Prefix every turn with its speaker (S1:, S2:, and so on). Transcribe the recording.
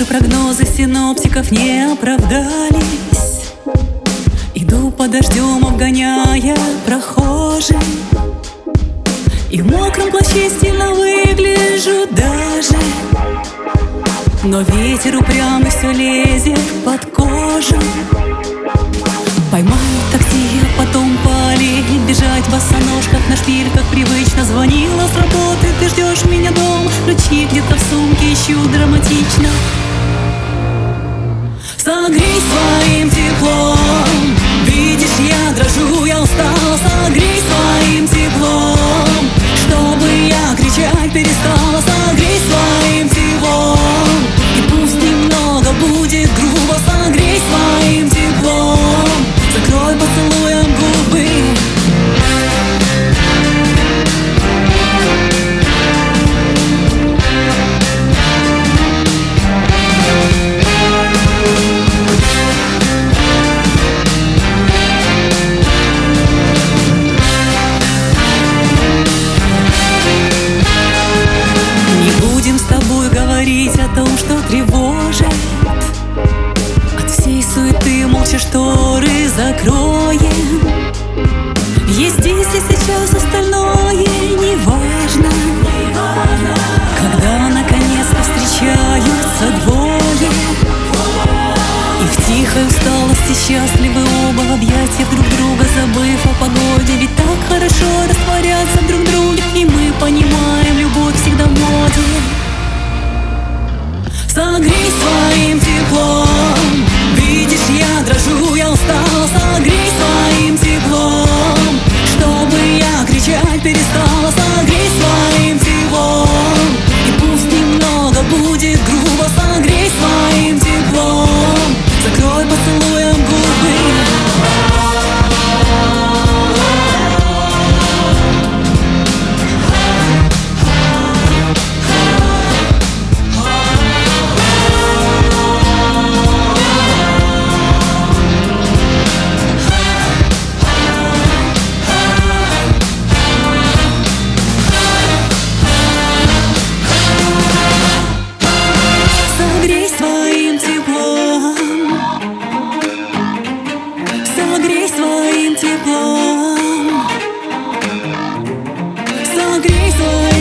S1: Наши прогнозы синоптиков не оправдались. Иду под дождем, обгоняя прохожих, и в мокром плаще стильно выгляжу даже. Но ветер упрямый все лезет под кожу. Поймаю такси, а потом полеть, бежать в босоножках на шпильках привычно. Звонила с работы, ты ждешь меня дома, ключи где-то в сумке, ищу драматично. Согрей своим теплом, видишь, я дрожу, я устала. Согрей своим теплом, чтобы я кричать перестала. Согрей своим теплом, и пусть немного будет грубо. Согрей своим теплом, закрой поцелуем губы. Говорить о том, что тревожит. От всей суеты молча шторы закроем. Есть здесь и сейчас, остальное не важно. Когда наконец-то встречаются двое, и в тихой усталости счастливы оба в объятиях друг друга, забыв о погоде. Ведь так хорошо растворяться друг в друге, и мы понимаем, любовь всегда в моде. Согрей своим теплом, видишь, я дрожу, я устала. Согрей своим теплом, чтобы я кричать перестала. Согрей своим теплом, и пусть немного будет грубо. Согрей своим теплом, закрой поцелуем губы. Согрей своим теплом, согрей своим теплом, согрей своим